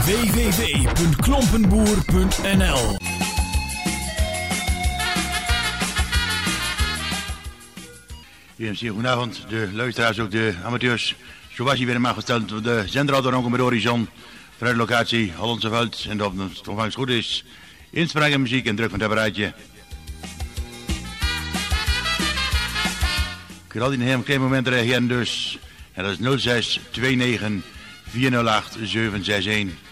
www.klompenboer.nl. Zeer goedenavond, de luisteraars, ook de amateurs. Zoals je weer mag gesteld op de zender Ronken met Horizon. Vanuit de locatie Hollandse Veld. En dat het onlangs goed is. Inspraak en muziek en druk van het apparaatje. Ik wil altijd in een klein moment reageren dus. En dat is 06 29 408 761.